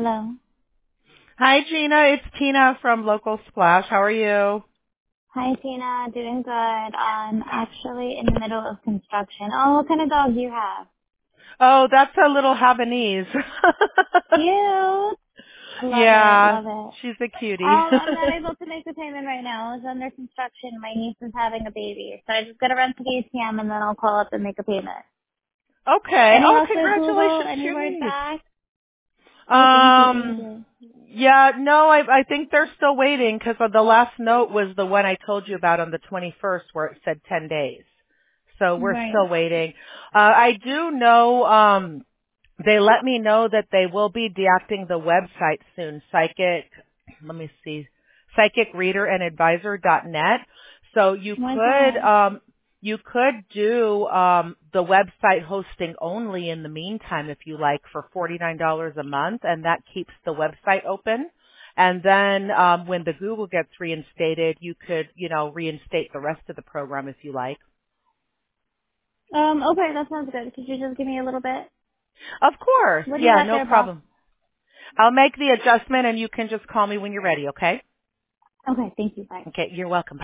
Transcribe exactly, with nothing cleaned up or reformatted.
Hello. Hi, Gina. It's Tina from Local Splash. How are you? Hi, Tina. Doing good. I'm actually in the middle of construction. Oh, what kind of dog do you have? Oh, that's a little Havanese. Cute. I love it. Yeah, Love it. she's a cutie. Um, I'm not able to make the payment right now. It's under construction. My niece is having a baby. So I just gotta run to the A T M and then I'll call up and make a payment. Okay. Any Oh, luck with Google? congratulations to Any your word niece. back? Oh, thank you. Thank Um, you. yeah, no, I, I think they're still waiting because the last note was the one I told you about on the twenty-first where it said ten days. So we're Right. still waiting. Uh, I do know, um, they let me know that they will be deactivating the website soon. Psychic, let me see, psychic reader and advisor dot net. So you Why's could, that? um, you could do um, the website hosting only in the meantime, if you like, for forty-nine dollars a month, and that keeps the website open. And then um, when the Google gets reinstated, you could, you know, reinstate the rest of the program if you like. Um, okay, that sounds good. Could you just give me a little bit? Of course, What do you yeah, got no there, boss? problem. I'll make the adjustment and you can just call me when you're ready, okay? Okay, thank you. Bye. Okay, you're welcome.